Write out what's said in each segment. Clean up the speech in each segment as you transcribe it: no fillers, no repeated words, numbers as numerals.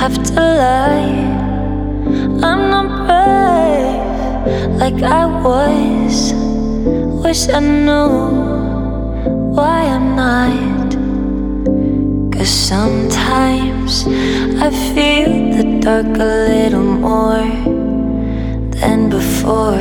have to lie. I'm not brave like I was. Wish I knew why I'm not. 'Cause sometimes I feel the dark a little more than before.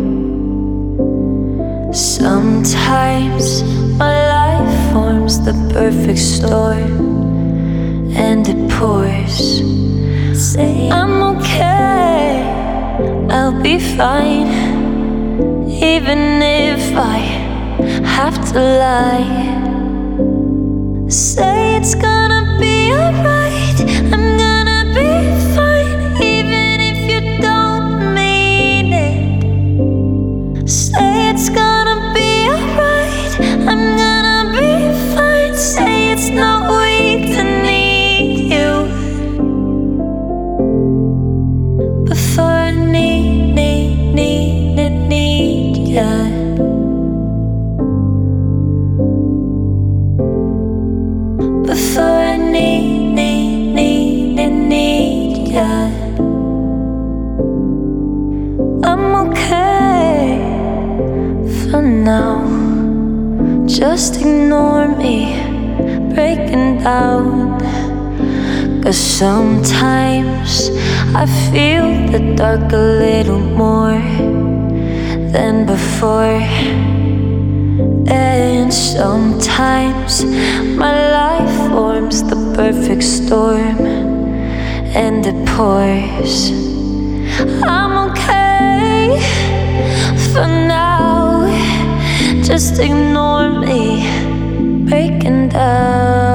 Sometimes my life forms the perfect storm and it pours. Say I'm okay, I'll be fine, even if I have to lie. Say it's gonna be alright, I'm gonna be fine, even if you don't mean it. Say it's gonna be alright, I'm gonna be fine. Say it's not weak to need you before I need ya. Before I need ya. I'm okay for now. Just ignore me breaking down. 'Cause sometimes I feel the dark a little more than before. And sometimes my life forms the perfect storm and it pours. I'm okay for now. Just ignore me breaking down.